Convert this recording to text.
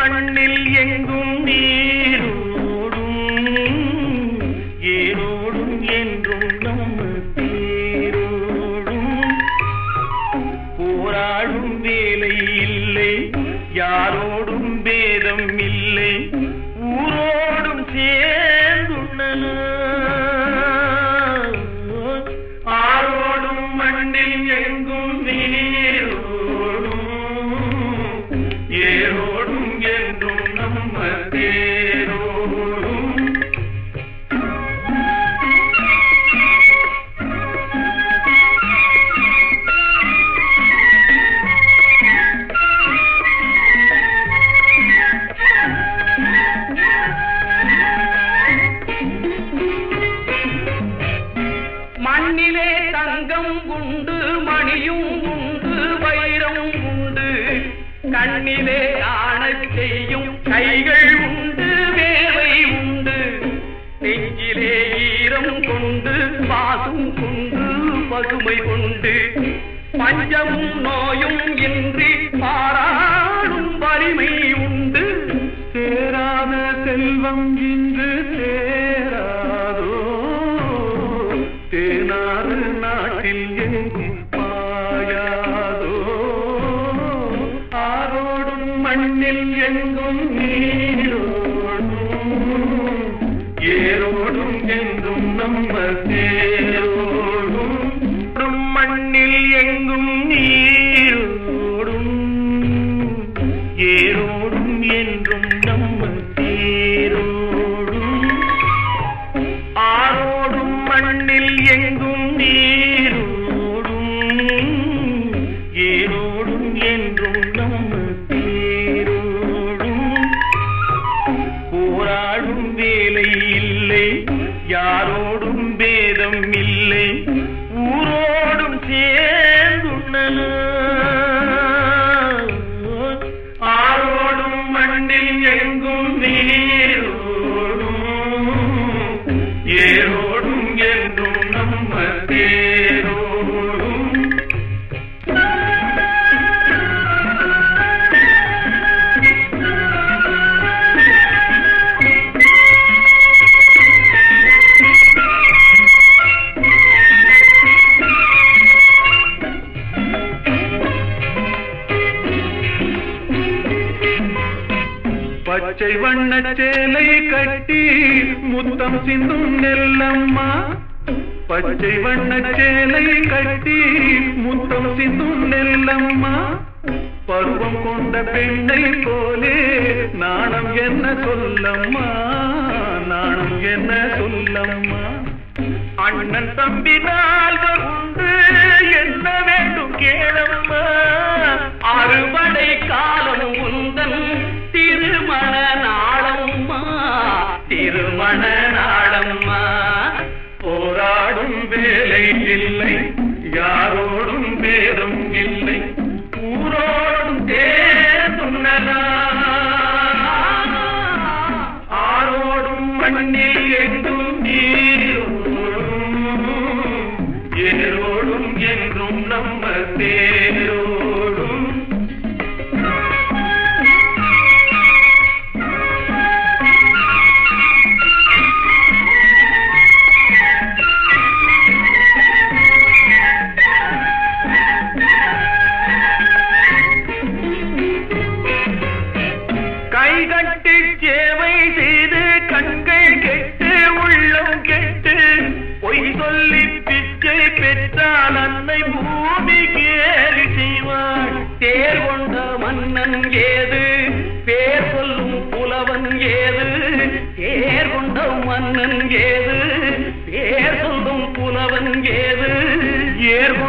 மண்ணில் எங்கும் நீரோடும் ஏரோடும் என்றும் நம்ம தேரோடும் போராடும் வேலை இல்லை யாரோடும் பேதம் இல்லை ஊரோடும் சேர்ந்துள்ளன ஆரோடும் மண்ணில் எங்கும் நீரோடும் ஏரோடும் என்றும் நம்ம தேரோடும் மண்ணிலே தங்கம் உண்டு மணியும் உண்டு வைரம் உண்டு கண்ணிலே ஆணச் செய்யும் கைகள் உண்டு வேலை உண்டு நெஞ்சிலே ஈரம் கொண்டு பாசும் கொண்டு பசுமை கொண்டு பஞ்சமும் நோயும் இன்றி பாராடும் வலிமை உண்டு சேராத செல்வம் இன்று சேராதோ தேனாறு நாட்டில் எங்கும் பாயாதோ ஆரோடும் மண்ணில் எங்கும் நீரோடும் ஏரோடும் என்றும் நம்ம தேரோடும் மண்ணில் எங்கும் நீரோடும் ஏரோடும் என்றும் நம்ம தேரோடும் ஆரோடும் மண்ணில் எங்கும் நீரோடும் ஏரோடும் என்றும் நம்ம தேரோடும் போராடும் வேலை இல்லை யாரோடும் பேதம் இல்லை ஊரோடும் சேர்ந்துள்ளன ஆரோடும் மண்ணில் எங்கும் நீரோடும் ஏரோடும் என்றும் நம்ம தேரோடும் பச்சை வண்ண சேலை கட்டி முத்தம் சிந்தும் நெல்லம்மா பச்சை வண்ண சேலை கட்டி முத்தம் சிந்தும் நெல்லம்மா பருவம் கொண்ட பெண்ணை போலே நாணம் என்ன சொல்லம்மா நாணம் என்ன சொல்லம்மா அண்ணன் தம்பி நாள்கள் உண்டு என்ன வேண்டும் கேளம்மா அறுவடை காலம் உந்தன் திருமண நாளம்மா திருமண நாளம்மா போராடும் வேலை இல்லை யாரோடும் பேரும் இல்லை ஊரோடும் தேர்ந்துள்ளனா ஆரோடும் மண்ணில் எங்கும் நீரோடும் ஏரோடும் என்றும் நம்ம தேரோடும் கைகட்டி சேவை செய்து கண்கள் கெட்டு உள்ளம் கெட்டு பொய் சொல்லி பிச்சை பெற்றால் அன்னை பூமி கேலி செய்வாள் தேர் கொண்ட மன்னன் ஏது பேர் சொல்லும் புலவன் ஏது தேர் கொண்ட மன்னன் ஏது பேர் சொல்லும் புலவன் ஏது ஏர்